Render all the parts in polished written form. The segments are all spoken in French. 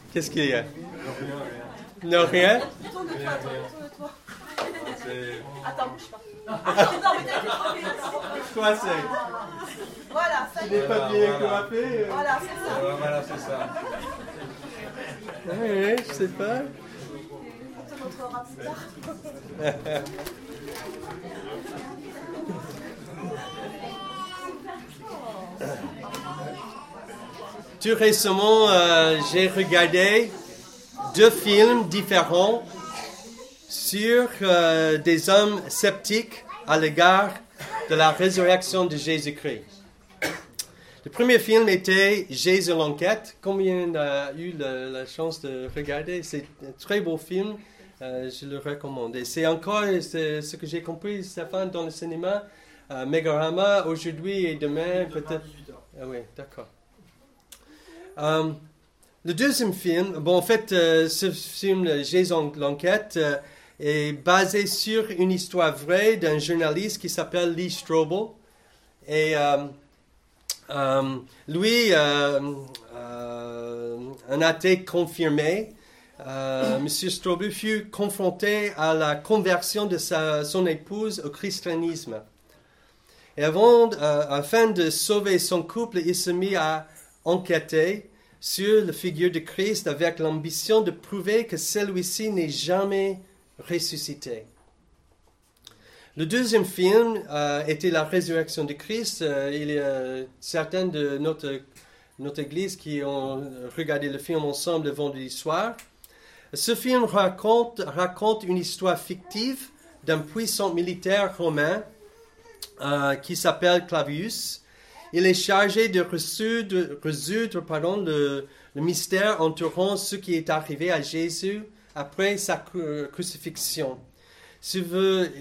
Qu'est-ce qu'il y a? Rien. Non, rien? Tourne-toi. Attends, bouge pas. Quoi c'est? Voilà, ça y Des est. papiers Voilà. coiffés? Voilà, c'est ça. Voilà, c'est ça. Oui, je sais pas. On te montrera plus tard. Tout récemment, j'ai regardé 2 films différents sur des hommes sceptiques à l'égard de la résurrection de Jésus-Christ. Le premier film était Jésus l'enquête. Combien a eu la chance de regarder? C'est un très beau film. Je le recommande. Et c'est encore ce que j'ai compris, Stéphane, dans le cinéma. Megarama, aujourd'hui et demain, peut-être. Ah oui, d'accord. Le deuxième film, en fait, ce film, Jésus l'enquête, est basé sur une histoire vraie d'un journaliste qui s'appelle Lee Strobel. Et lui, un athée confirmé, M. Strobel fut confronté à la conversion de son épouse au christianisme. Et afin de sauver son couple, il se mit à enquêter sur la figure de Christ avec l'ambition de prouver que celui-ci n'est jamais ressuscité. Le deuxième film était la résurrection de Christ. Il y a certains de notre église qui ont regardé le film ensemble le vendredi soir. Ce film raconte une histoire fictive d'un puissant militaire romain qui s'appelle Clavius. Il est chargé de résoudre le mystère entourant ce qui est arrivé à Jésus après sa crucifixion. S'il veut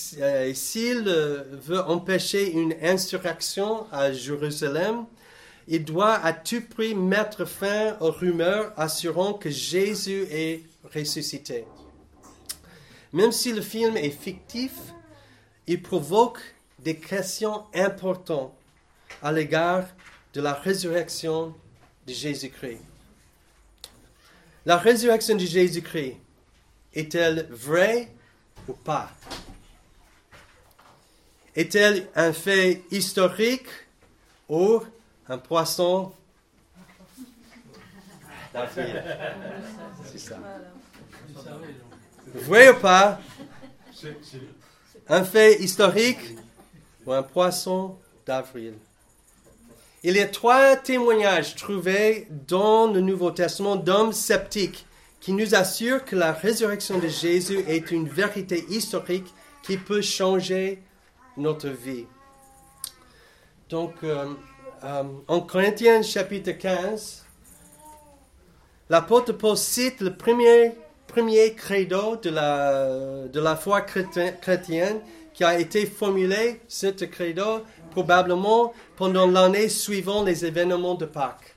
empêcher une insurrection à Jérusalem, il doit à tout prix mettre fin aux rumeurs assurant que Jésus est ressuscité. Même si le film est fictif, il provoque des questions importantes à l'égard de la résurrection de Jésus-Christ. La résurrection de Jésus-Christ est-elle vraie ou pas? Est-elle un fait historique ou un poisson d'avril? C'est ça. Vrai ou pas? Un fait historique ou un poisson d'avril? Il y a 3 témoignages trouvés dans le Nouveau Testament d'hommes sceptiques qui nous assurent que la résurrection de Jésus est une vérité historique qui peut changer notre vie. Donc, en Corinthiens chapitre 15, l'apôtre Paul cite le premier credo de la foi chrétienne qui a été formulé, ce credo, probablement pendant l'année suivant les événements de Pâques.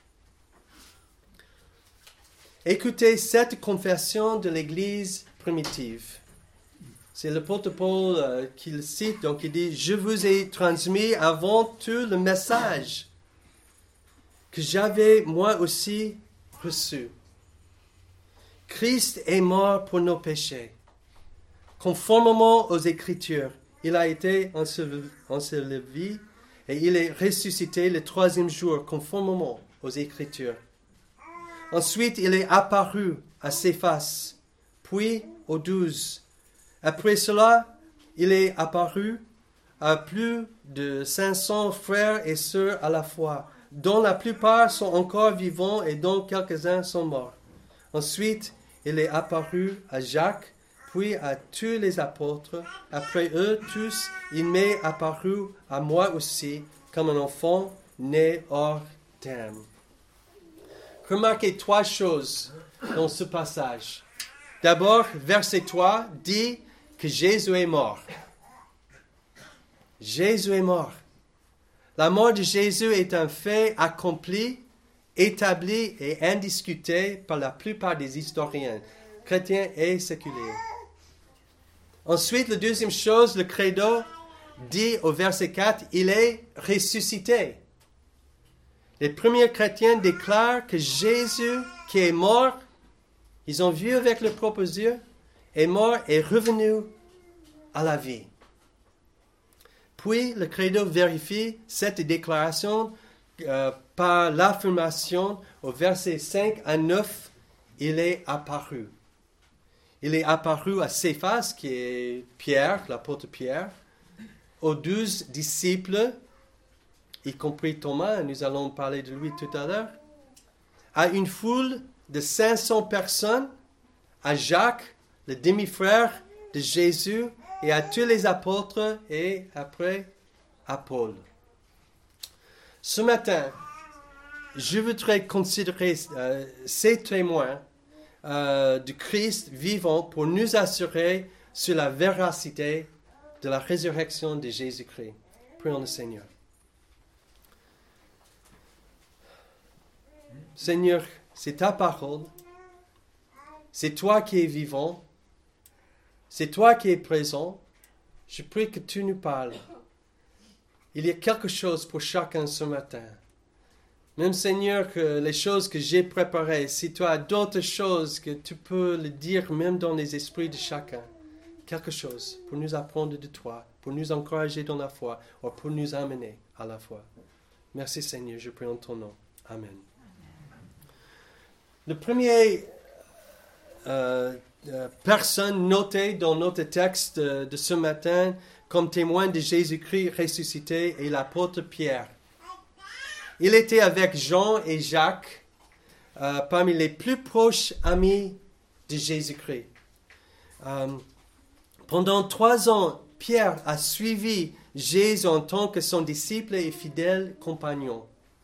Écoutez cette confession de l'Église primitive. C'est l'apôtre Paul qui le cite, donc il dit « Je vous ai transmis avant tout le message que j'avais moi aussi reçu. Christ est mort pour nos péchés. Conformément aux Écritures, il a été enseveli et il est ressuscité le 3e jour, conformément aux Écritures. Ensuite, il est apparu à Céphas, puis aux 12. Après cela, il est apparu à plus de 500 frères et sœurs à la fois, dont la plupart sont encore vivants et dont quelques-uns sont morts. Ensuite, il est apparu à Jacques, puis à tous les apôtres. Après eux tous, il m'est apparu à moi aussi, comme un enfant né hors terme. Remarquez 3 choses dans ce passage. D'abord, verset 3 dit que Jésus est mort. Jésus est mort. La mort de Jésus est un fait accompli, établi et indiscuté par la plupart des historiens, chrétiens et séculiers. Ensuite, la deuxième chose, le credo dit au verset 4, il est ressuscité. Les premiers chrétiens déclarent que Jésus qui est mort, ils ont vu avec leurs propres yeux, est mort et revenu à la vie. Puis le credo vérifie cette déclaration par l'affirmation au verset 5 à 9, il est apparu. Il est apparu à Céphas, qui est Pierre, l'apôtre Pierre, aux 12 disciples, y compris Thomas, nous allons parler de lui tout à l'heure, à une foule de 500 personnes, à Jacques, le demi-frère de Jésus, et à tous les apôtres, et après à Paul. Ce matin, je voudrais considérer ces témoins du Christ vivant pour nous assurer sur la véracité de la résurrection de Jésus-Christ. Prions le Seigneur. Seigneur, c'est ta parole. C'est toi qui es vivant. C'est toi qui es présent. Je prie que tu nous parles. Il y a quelque chose pour chacun ce matin. Même Seigneur, que les choses que j'ai préparées, si tu as d'autres choses que tu peux le dire même dans les esprits de chacun, quelque chose pour nous apprendre de toi, pour nous encourager dans la foi, ou pour nous amener à la foi. Merci Seigneur, je prie en ton nom. Amen. Le premier personne notée dans notre texte de ce matin comme témoin de Jésus-Christ ressuscité est l'apôtre Pierre. Il était avec Jean et Jacques, parmi les plus proches amis de Jésus-Christ. Pendant 3 ans, Pierre a suivi Jésus en tant que son disciple et fidèle compagnon.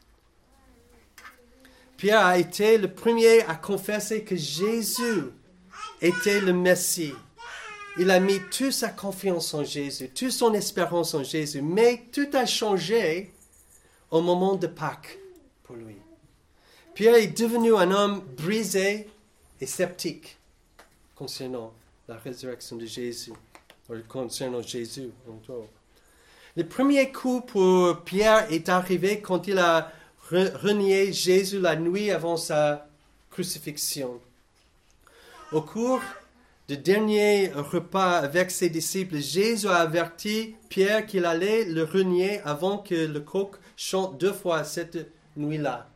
Pierre a été le premier à confesser que Jésus était le Messie. Il a mis toute sa confiance en Jésus, toute son espérance en Jésus, mais tout a changé au moment de Pâques pour lui. Pierre est devenu un homme brisé et sceptique concernant la résurrection de Jésus, ou concernant Jésus. Le premier coup pour Pierre est arrivé quand il a renié Jésus la nuit avant sa crucifixion. Au cours du dernier repas avec ses disciples, Jésus a averti Pierre qu'il allait le renier avant que le coq chante 2 fois cette nuit-là.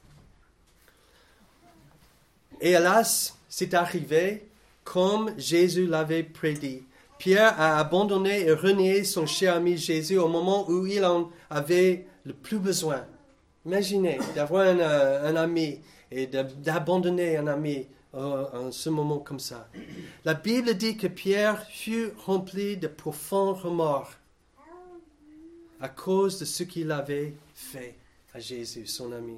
Et hélas, c'est arrivé comme Jésus l'avait prédit. Pierre a abandonné et renié son cher ami Jésus au moment où il en avait le plus besoin. Imaginez d'avoir un ami et d'abandonner un ami en ce moment comme ça. La Bible dit que Pierre fut rempli de profonds remords à cause de ce qu'il avait fait à Jésus, son ami.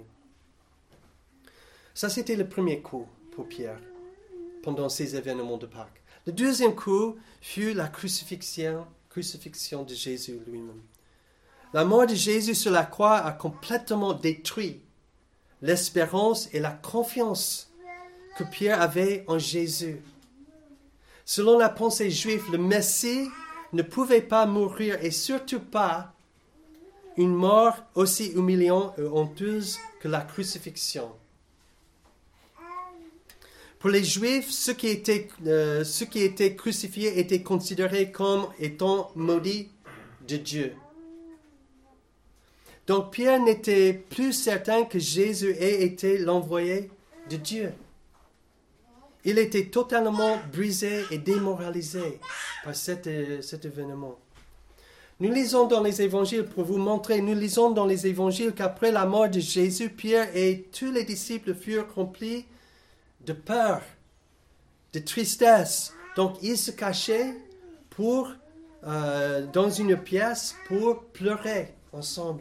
Ça, c'était le premier coup pour Pierre pendant ces événements de Pâques. Le deuxième coup fut la crucifixion de Jésus lui-même. La mort de Jésus sur la croix a complètement détruit l'espérance et la confiance que Pierre avait en Jésus. Selon la pensée juive, le Messie ne pouvait pas mourir et surtout pas une mort aussi humiliante et honteuse que la crucifixion. Pour les Juifs, ceux qui étaient crucifiés étaient considérés comme étant maudits de Dieu. Donc Pierre n'était plus certain que Jésus ait été l'envoyé de Dieu. Il était totalement brisé et démoralisé par cet événement. Nous lisons dans les évangiles, pour vous montrer, nous lisons dans les évangiles qu'après la mort de Jésus, Pierre et tous les disciples furent remplis de peur, de tristesse. Donc ils se cachaient dans une pièce pour pleurer ensemble.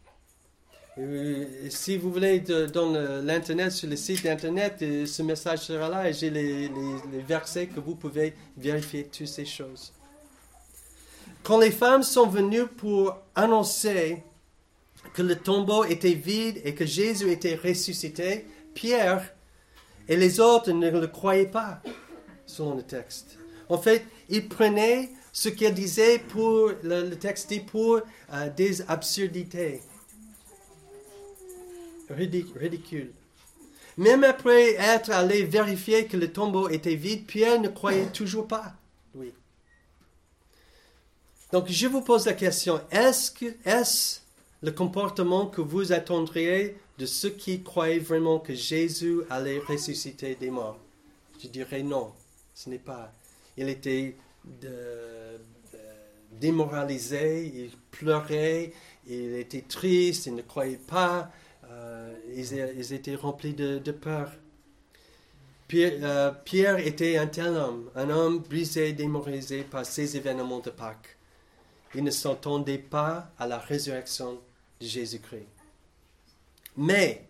Si vous voulez, dans l'Internet, sur le site d'Internet, ce message sera là et j'ai les versets que vous pouvez vérifier toutes ces choses. Quand les femmes sont venues pour annoncer que le tombeau était vide et que Jésus était ressuscité, Pierre et les autres ne le croyaient pas, selon le texte. En fait, ils prenaient ce qu'elle disait pour, le texte dit, pour des absurdités. Ridicule. Même après être allé vérifier que le tombeau était vide, Pierre ne croyait toujours pas, lui. Donc, je vous pose la question, est-ce le comportement que vous attendriez de ceux qui croyaient vraiment que Jésus allait ressusciter des morts? Je dirais non, ce n'est pas. Il était démoralisé, il pleurait, il était triste, il ne croyait pas, ils étaient remplis de peur. Pierre était un tel homme, un homme brisé, démoralisé par ces événements de Pâques. Il ne s'attendait pas à la résurrection de Jésus-Christ. Mais,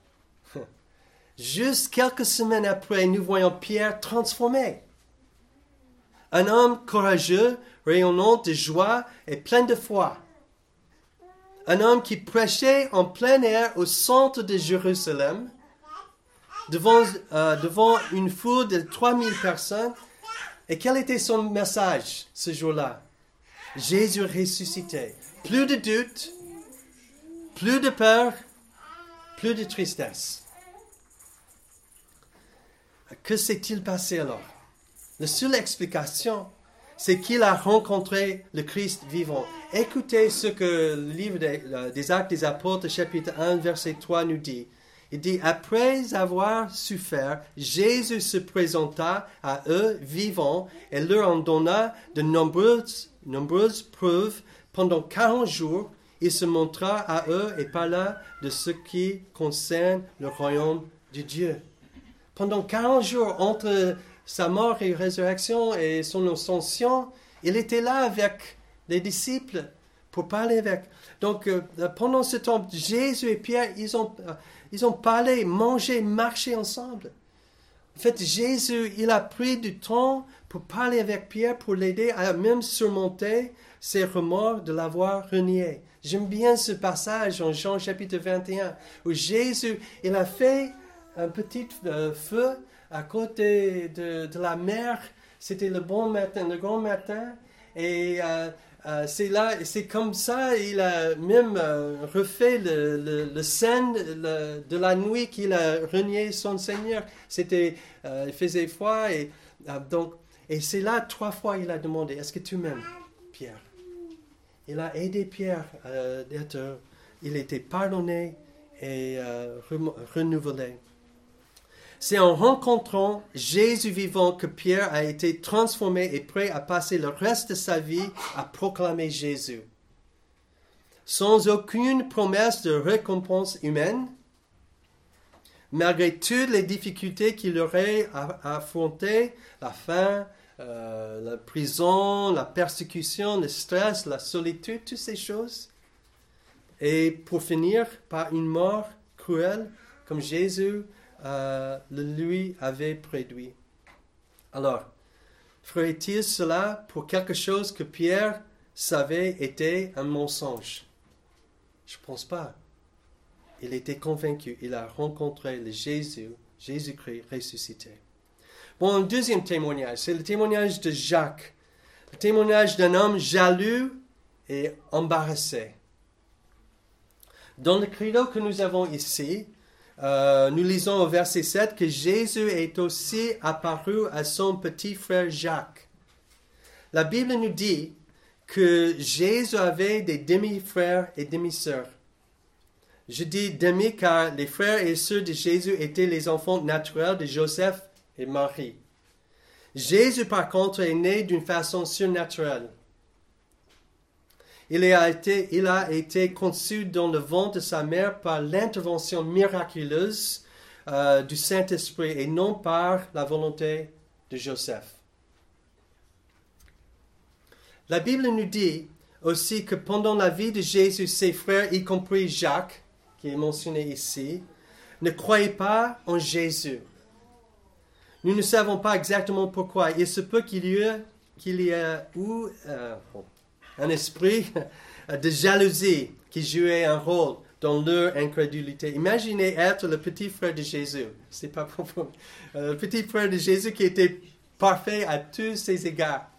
juste quelques semaines après, nous voyons Pierre transformé. Un homme courageux, rayonnant de joie et plein de foi. Un homme qui prêchait en plein air au centre de Jérusalem, devant une foule de 3000 personnes. Et quel était son message ce jour-là? Jésus ressuscité. Plus de doute, plus de peur, plus de tristesse. Que s'est-il passé alors? La seule explication, c'est qu'il a rencontré le Christ vivant. Écoutez ce que le livre des Actes des Apôtres, chapitre 1, verset 3 nous dit. Il dit, après avoir souffert, Jésus se présenta à eux vivant et leur en donna de nombreuses preuves. Pendant 40 jours, il se montra à eux et parla de ce qui concerne le royaume de Dieu. Pendant 40 jours, entre sa mort et résurrection et son ascension, il était là avec les disciples pour parler avec. Donc, pendant ce temps, Jésus et Pierre, ils ont parlé, mangé, marché ensemble. En fait, Jésus, il a pris du temps pour parler avec Pierre, pour l'aider à même surmonter ses remords de l'avoir renié. J'aime bien ce passage en Jean chapitre 21, où Jésus, il a fait un petit feu à côté de la mer. C'était le bon matin, le grand matin. Et c'est comme ça, il a même refait le scène de la nuit qu'il a renié son Seigneur. Il faisait froid et c'est là 3 fois il a demandé, est-ce que tu m'aimes, Pierre? Il a aidé Pierre il était pardonné et renouvelé. C'est en rencontrant Jésus vivant que Pierre a été transformé et prêt à passer le reste de sa vie à proclamer Jésus. Sans aucune promesse de récompense humaine, malgré toutes les difficultés qu'il aurait affrontées, la faim, la prison, la persécution, le stress, la solitude, toutes ces choses, et pour finir par une mort cruelle comme Jésus lui avait prédit. Alors, ferait-il cela pour quelque chose que Pierre savait était un mensonge? Je ne pense pas. Il était convaincu. Il a rencontré le Jésus-Christ ressuscité. Bon, un deuxième témoignage, c'est le témoignage de Jacques. Le témoignage d'un homme jaloux et embarrassé. Dans le credo que nous avons ici, nous lisons au verset 7 que Jésus est aussi apparu à son petit frère Jacques. La Bible nous dit que Jésus avait des demi-frères et demi-sœurs. Je dis demi car les frères et sœurs de Jésus étaient les enfants naturels de Joseph et Marie. Jésus, par contre, est né d'une façon surnaturelle. Il a été conçu dans le ventre de sa mère par l'intervention miraculeuse du Saint-Esprit et non par la volonté de Joseph. La Bible nous dit aussi que pendant la vie de Jésus, ses frères, y compris Jacques, qui est mentionné ici, ne croyaient pas en Jésus. Nous ne savons pas exactement pourquoi. Il se peut qu'il y ait eu un esprit de jalousie qui jouait un rôle dans leur incrédulité. Imaginez être le petit frère de Jésus. C'est pas profond. Le petit frère de Jésus qui était parfait à tous ses égards.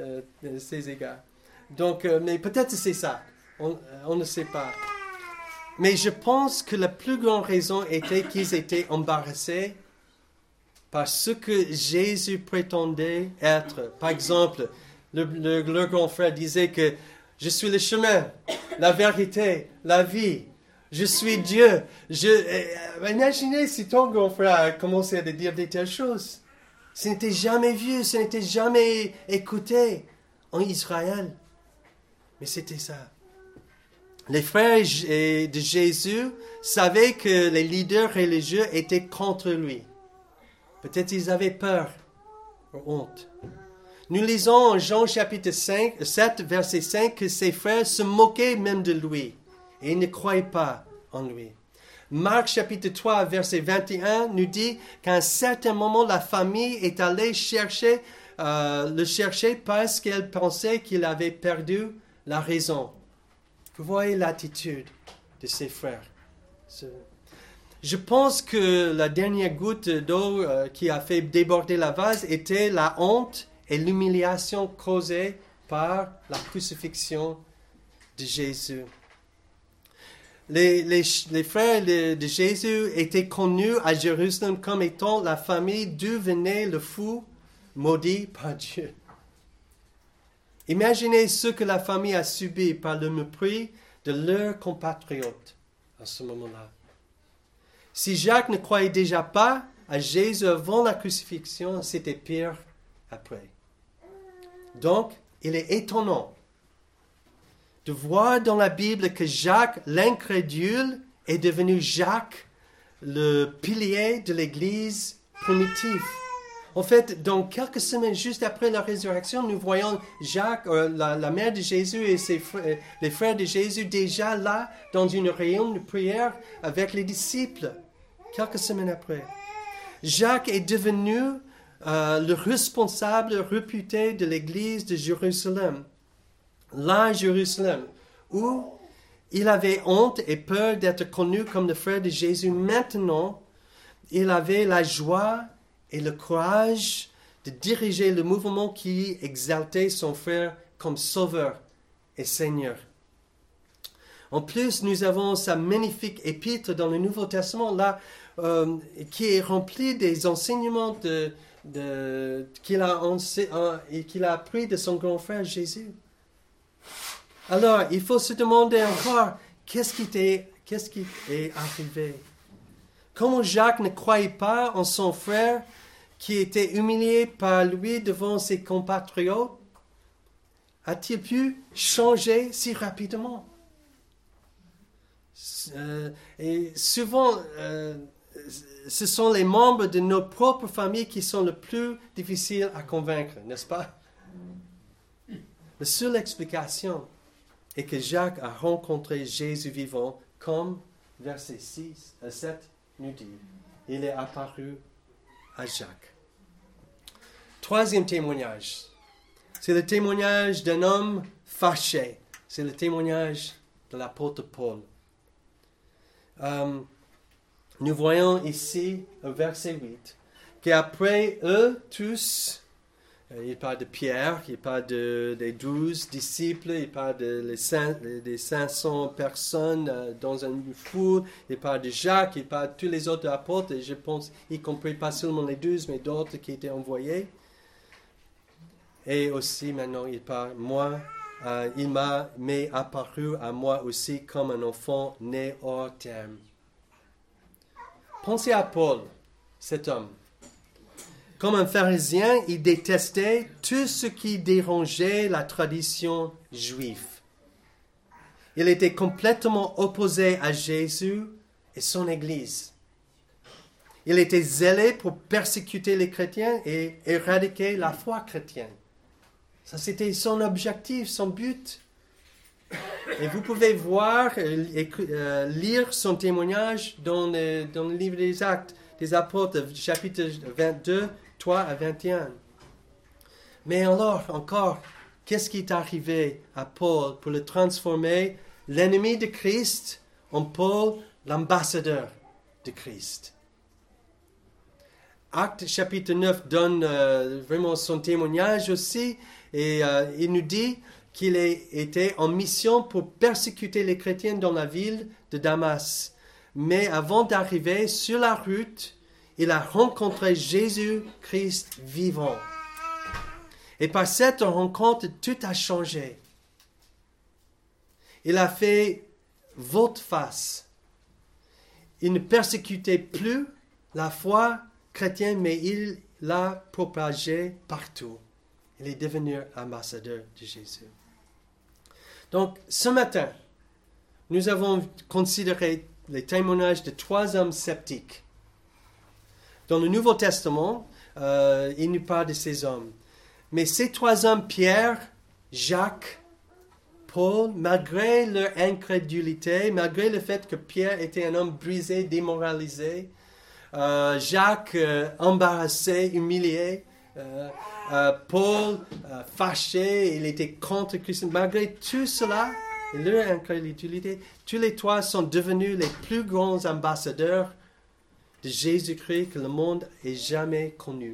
Donc, mais peut-être c'est ça. On ne sait pas. Mais je pense que la plus grande raison était qu'ils étaient embarrassés par ce que Jésus prétendait être. Par exemple, le grand frère disait que je suis le chemin, la vérité, la vie. Je suis Dieu. Imaginez si ton grand frère a commencé à dire de telles choses. Ce n'était jamais vu, ce n'était jamais écouté en Israël. Mais c'était ça. Les frères de Jésus savaient que les leaders religieux étaient contre lui. Peut-être ils avaient peur ou honte. Nous lisons en Jean chapitre 7, verset 5, que ses frères se moquaient même de lui et ils ne croyaient pas en lui. Marc chapitre 3, verset 21 nous dit qu'à un certain moment, la famille est allée le chercher parce qu'elle pensait qu'il avait perdu la raison. Vous voyez l'attitude de ses frères. Je pense que la dernière goutte d'eau qui a fait déborder la vase était la honte et l'humiliation causée par la crucifixion de Jésus. Les frères de Jésus étaient connus à Jérusalem comme étant la famille d'où venait le fou maudit par Dieu. Imaginez ce que la famille a subi par le mépris de leurs compatriotes à ce moment-là. Si Jacques ne croyait déjà pas à Jésus avant la crucifixion, c'était pire après. Donc, il est étonnant de voir dans la Bible que Jacques, l'incrédule, est devenu Jacques, le pilier de l'Église primitive. En fait, dans quelques semaines, juste après la résurrection, nous voyons Jacques, la mère de Jésus et les frères de Jésus déjà là, dans une réunion de prière avec les disciples, quelques semaines après. Jacques est devenu le responsable réputé de l'église de Jérusalem. Là, Jérusalem, où il avait honte et peur d'être connu comme le frère de Jésus. Maintenant, il avait la joie et le courage de diriger le mouvement qui exaltait son frère comme sauveur et Seigneur. En plus, nous avons sa magnifique épître dans le Nouveau Testament, là, qui est remplie des enseignements qu'il a appris de son grand frère Jésus. Alors, il faut se demander encore, qu'est-ce qui est arrivé? Comment Jacques ne croyait pas en son frère qui était humilié par lui devant ses compatriotes? A-t-il pu changer si rapidement? Et souvent, ce sont les membres de nos propres familles qui sont le plus difficiles à convaincre, n'est-ce pas? La seule explication est que Jacques a rencontré Jésus vivant, comme verset 7 nous dit. Il est apparu à Jacques. Troisième témoignage. C'est le témoignage d'un homme fâché. C'est le témoignage de l'apôtre Paul. Nous voyons ici, au verset 8, qu'après eux tous, il parle de Pierre, il parle des 12 disciples, il parle des 500 personnes dans une foule, il parle de Jacques, il parle de tous les autres apôtres, et je pense, y compris pas seulement les 12, mais d'autres qui étaient envoyés. Et aussi, maintenant, il parle, il m'est apparu à moi aussi comme un enfant né hors terme. Pensez à Paul, cet homme. Comme un pharisien, il détestait tout ce qui dérangeait la tradition juive. Il était complètement opposé à Jésus et son Église. Il était zélé pour persécuter les chrétiens et éradiquer la foi chrétienne. Ça, c'était son objectif, son but. Et vous pouvez voir et lire son témoignage dans le livre des Actes des Apôtres, chapitre 22, 3 à 21. Mais alors, encore, qu'est-ce qui est arrivé à Paul pour le transformer, l'ennemi de Christ, en Paul, l'ambassadeur de Christ? Acte chapitre 9 donne vraiment son témoignage aussi, et il nous dit qu'il était en mission pour persécuter les chrétiens dans la ville de Damas. Mais avant d'arriver sur la route, il a rencontré Jésus-Christ vivant. Et par cette rencontre, tout a changé. Il a fait volte-face. Il ne persécutait plus la foi chrétienne, mais il l'a propagée partout. Il est devenu ambassadeur de Jésus. Donc, ce matin, nous avons considéré les témoignages de 3 hommes sceptiques. Dans le Nouveau Testament, il nous parle de ces hommes. Mais ces 3 hommes, Pierre, Jacques, Paul, malgré leur incrédulité, malgré le fait que Pierre était un homme brisé, démoralisé, Jacques embarrassé, humilié, Paul fâché, il était contre Christ. Malgré tout cela, leur incrédulité, tous les 3 sont devenus les plus grands ambassadeurs de Jésus-Christ que le monde ait jamais connu.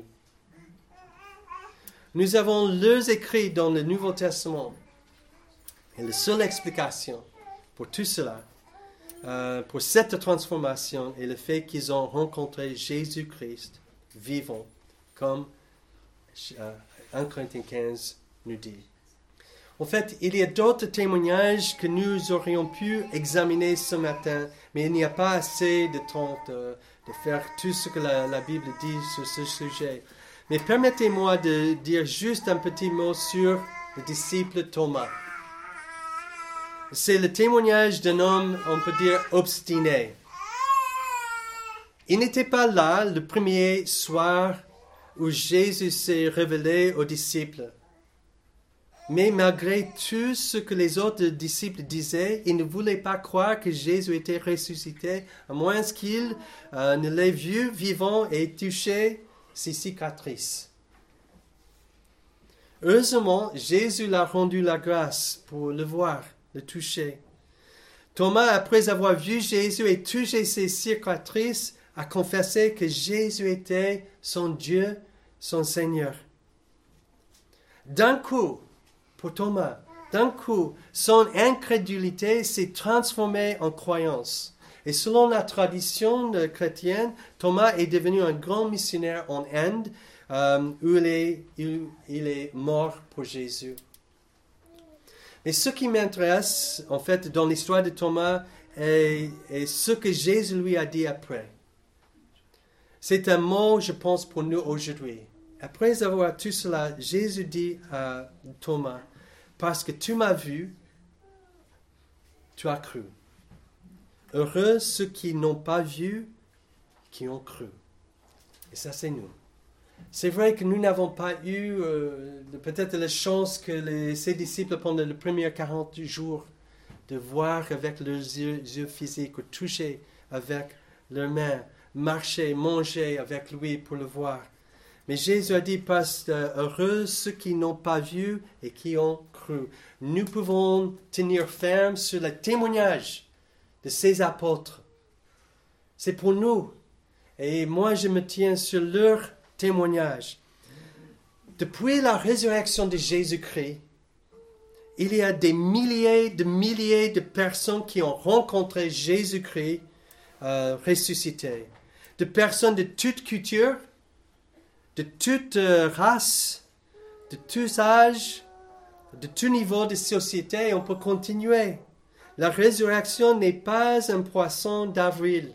Nous avons leurs écrits dans le Nouveau Testament. Et la seule explication pour tout cela, pour cette transformation, est le fait qu'ils ont rencontré Jésus-Christ vivant, comme 1 Corinthiens 15 nous dit. En fait, il y a d'autres témoignages que nous aurions pu examiner ce matin, mais il n'y a pas assez de temps de faire tout ce que la Bible dit sur ce sujet. Mais permettez-moi de dire juste un petit mot sur le disciple Thomas. C'est le témoignage d'un homme, on peut dire, obstiné. Il n'était pas là le premier soir où Jésus s'est révélé aux disciples. Mais malgré tout ce que les autres disciples disaient, ils ne voulaient pas croire que Jésus était ressuscité, à moins qu'ils ne l'aient vu vivant et touché ses cicatrices. Heureusement, Jésus l'a rendu la grâce pour le voir, le toucher. Thomas, après avoir vu Jésus et touché ses cicatrices, a confessé que Jésus était son Dieu, son Seigneur. D'un coup, pour Thomas, son incrédulité s'est transformée en croyance. Et selon la tradition chrétienne, Thomas est devenu un grand missionnaire en Inde, où il est mort pour Jésus. Mais ce qui m'intéresse, en fait, dans l'histoire de Thomas, est ce que Jésus lui a dit après. C'est un mot, je pense, pour nous aujourd'hui. Après avoir tout cela, Jésus dit à Thomas, « Parce que tu m'as vu, tu as cru. Heureux ceux qui n'ont pas vu, qui ont cru. » Et ça, c'est nous. C'est vrai que nous n'avons pas eu peut-être la chance que ses disciples pendant les premiers 40 jours de voir avec leurs yeux physiques, ou toucher avec leurs mains, marcher, manger avec lui pour le voir. Mais Jésus a dit, heureux ceux qui n'ont pas vu et qui ont cru. Nous pouvons tenir ferme sur le témoignage de ces apôtres. C'est pour nous. Et moi, je me tiens sur leur témoignage. Depuis la résurrection de Jésus-Christ, il y a des milliers de personnes qui ont rencontré Jésus-Christ ressuscité. De personnes de toute culture, de toute race, de tous âges, de tout niveau de société. On peut continuer. La résurrection n'est pas un poisson d'avril.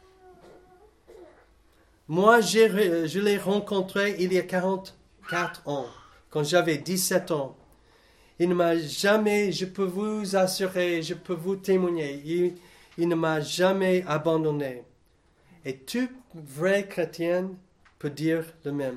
Moi, je l'ai rencontré il y a 44 ans, quand j'avais 17 ans. Il ne m'a jamais, je peux vous assurer, je peux vous témoigner, il ne m'a jamais abandonné. Et tout vrai chrétien peut dire le même.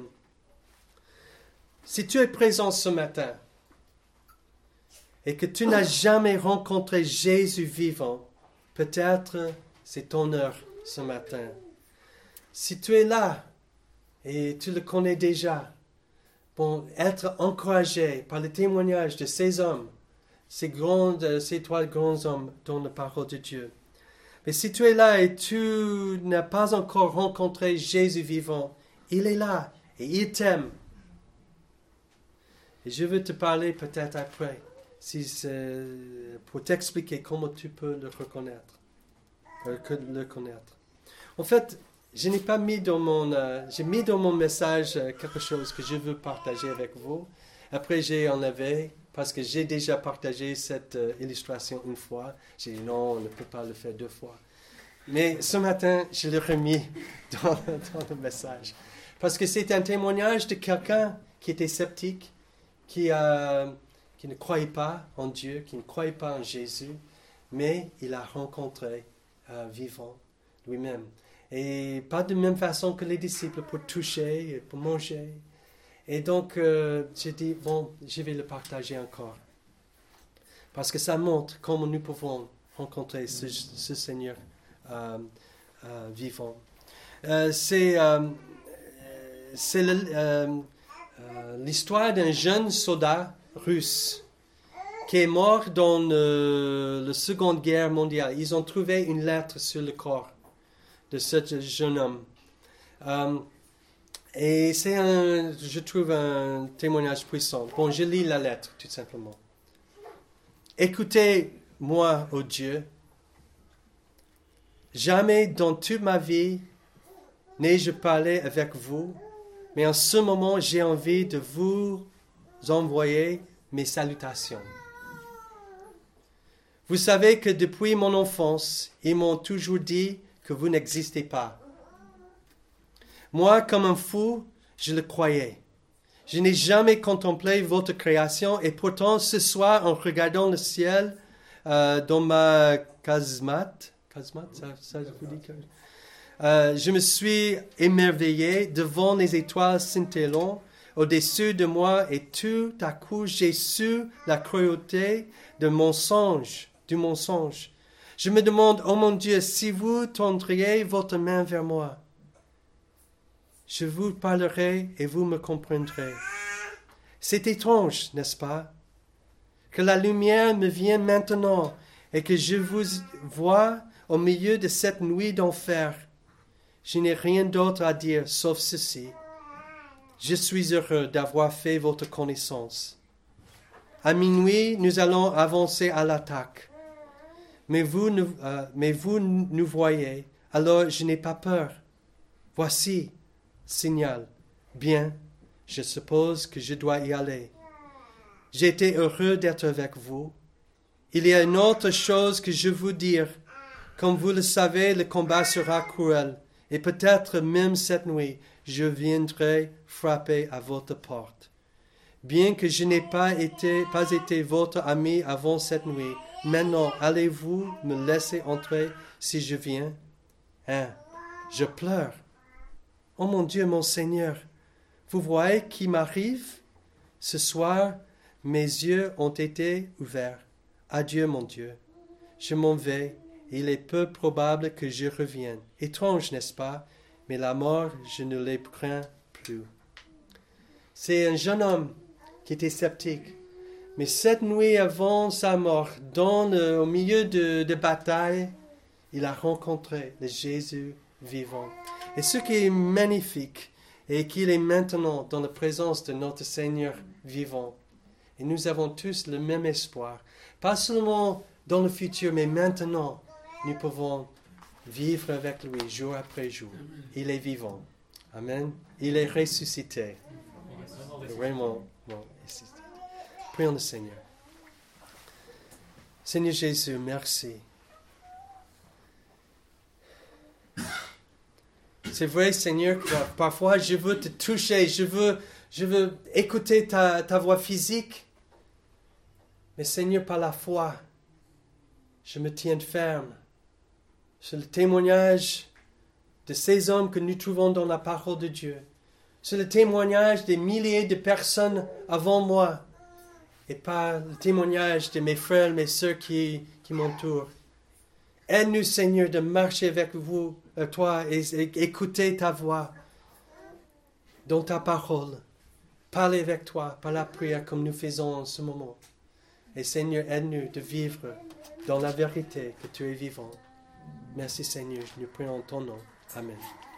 Si tu es présent ce matin et que tu n'as jamais rencontré Jésus vivant, peut-être c'est ton heure ce matin. Si tu es là et tu le connais déjà, pour être encouragé par le témoignage de ces hommes, ces 3 grands hommes dans la parole de Dieu. Mais si tu es là et tu n'as pas encore rencontré Jésus vivant, il est là et il t'aime. Et je veux te parler peut-être après. si c'est pour t'expliquer comment tu peux le reconnaître, le connaître. En fait, je n'ai pas mis dans j'ai mis dans mon message quelque chose que je veux partager avec vous. Après, j'ai enlevé, parce que j'ai déjà partagé cette illustration une fois. J'ai dit non, on ne peut pas le faire 2 fois. Mais ce matin, je l'ai remis dans le message. Parce que c'est un témoignage de quelqu'un qui était sceptique, qui ne croyait pas en Dieu, qui ne croyait pas en Jésus, mais il a rencontré vivant lui-même. Et pas de même façon que les disciples pour toucher, pour manger. Et donc, j'ai dit, bon, je vais le partager encore. Parce que ça montre comment nous pouvons rencontrer ce Seigneur vivant. C'est l'histoire d'un jeune soldat russe qui est mort dans la Seconde Guerre mondiale. Ils ont trouvé une lettre sur le corps de ce jeune homme. Et c'est je trouve un témoignage puissant. Bon, je lis la lettre, tout simplement. Écoutez-moi, ô Dieu. Jamais dans toute ma vie n'ai-je parlé avec vous, mais en ce moment, j'ai envie de vous envoyer mes salutations. Vous savez que depuis mon enfance, ils m'ont toujours dit que vous n'existez pas. Moi, comme un fou, je le croyais. Je n'ai jamais contemplé votre création et pourtant, ce soir, en regardant le ciel dans ma casemate, ça vous dit je me suis émerveillé devant les étoiles scintillantes au-dessus de moi et tout à coup, j'ai su la cruauté du mensonge. Je me demande, oh mon Dieu, si vous tendriez votre main vers moi, je vous parlerai et vous me comprendrez. C'est étrange, n'est-ce pas? Que la lumière me vienne maintenant et que je vous vois au milieu de cette nuit d'enfer. Je n'ai rien d'autre à dire sauf ceci. Je suis heureux d'avoir fait votre connaissance. À minuit, nous allons avancer à l'attaque. Mais vous nous voyez, alors je n'ai pas peur. Voici, signal. Bien, je suppose que je dois y aller. J'ai été heureux d'être avec vous. Il y a une autre chose que je veux dire. Comme vous le savez, le combat sera cruel. Et peut-être même cette nuit, je viendrai frapper à votre porte. Bien que je n'ai pas été votre ami avant cette nuit, maintenant, allez-vous me laisser entrer si je viens? Je pleure. Oh mon Dieu, mon Seigneur, vous voyez qui m'arrive? Ce soir, mes yeux ont été ouverts. Adieu, mon Dieu. Je m'en vais. Il est peu probable que je revienne. Étrange, n'est-ce pas? Mais la mort, je ne les crains plus. C'est un jeune homme qui était sceptique. Mais cette nuit avant sa mort, au milieu de bataille, il a rencontré le Jésus vivant. Et ce qui est magnifique, est qu'il est maintenant dans la présence de notre Seigneur vivant. Et nous avons tous le même espoir. Pas seulement dans le futur, mais maintenant, nous pouvons vivre avec lui jour après jour. Il est vivant. Amen. Il est ressuscité. Vraiment, ressuscité. Prions le Seigneur. Seigneur Jésus, merci. C'est vrai, Seigneur, que parfois je veux te toucher, je veux écouter ta voix physique. Mais Seigneur, par la foi, je me tiens ferme. C'est le témoignage de ces hommes que nous trouvons dans la parole de Dieu. C'est le témoignage des milliers de personnes avant moi. Et par le témoignage de mes frères, mes sœurs qui m'entourent. Aide-nous, Seigneur, de marcher avec toi et écouter ta voix dans ta parole. Parler avec toi par la prière comme nous faisons en ce moment. Et Seigneur, aide-nous de vivre dans la vérité que tu es vivant. Merci Seigneur, nous prions en ton nom. Amen.